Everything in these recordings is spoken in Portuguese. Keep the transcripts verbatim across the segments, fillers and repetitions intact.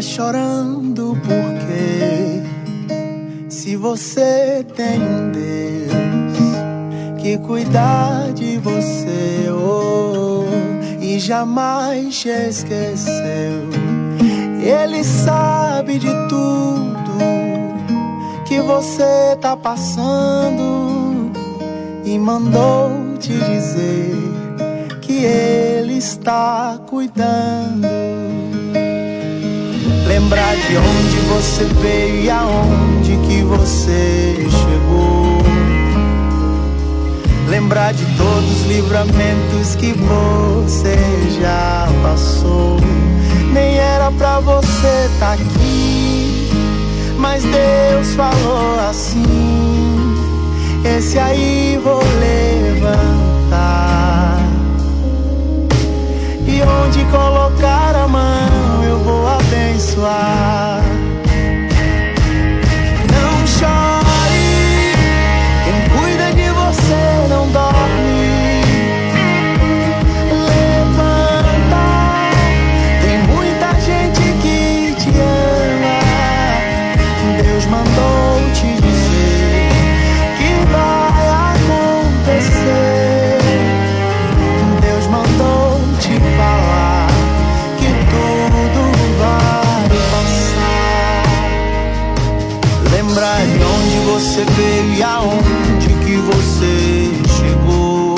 chorando porque se você tem um Deus que cuida de você, oh, e jamais te esqueceu, Ele sabe de tudo que você tá passando e mandou te dizer que Ele está cuidando. Lembrar de onde você veio e aonde que você chegou. Lembrar de todos os livramentos que você já passou. Nem era pra você tá aqui, mas Deus falou assim: esse aí vou levantar, e onde colocar a mão eu vou abençoar. Não chore, quem cuida de você não dorme. Levanta, tem muita gente que te ama. Deus mandou te dizer que vai acontecer. Deus mandou te falar que tudo vai passar. Lembrar de onde você veio e aonde que você chegou.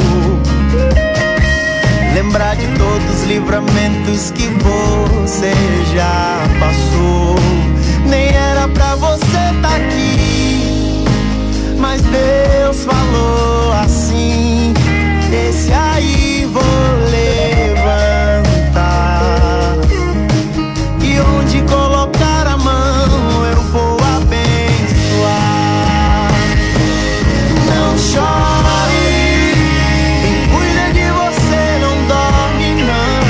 Lembrar de todos os livramentos que você já passou. Nem era pra você tá aqui, mas Deus falou assim: esse aí vou levantar, e onde colocar a mão eu vou abençoar. Não chore, quem cuida de você não dorme não.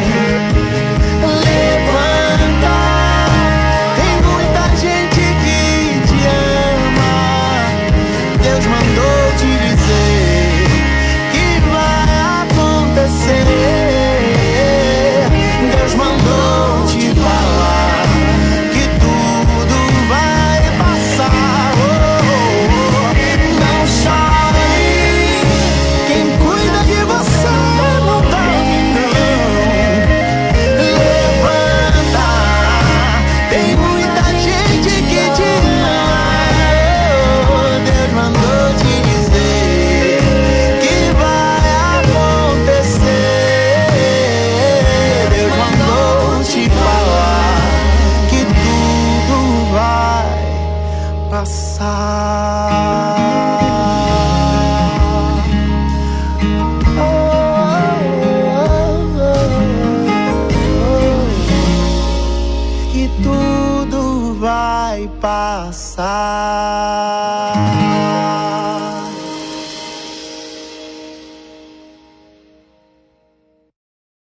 Levanta, tem muita gente que te ama. Deus mandou te dizer que vai acontecer. Deus mandou te falar que tudo vai passar. Oh, oh, oh. Não chore, quem cuida de você não dorme não. Levanta, tem muita gente que te ama. Oh, Deus mandou te dizer que vai acontecer. Deus mandou te falar que tudo vai passar. Oh, oh, oh, oh. Que tudo vai passar.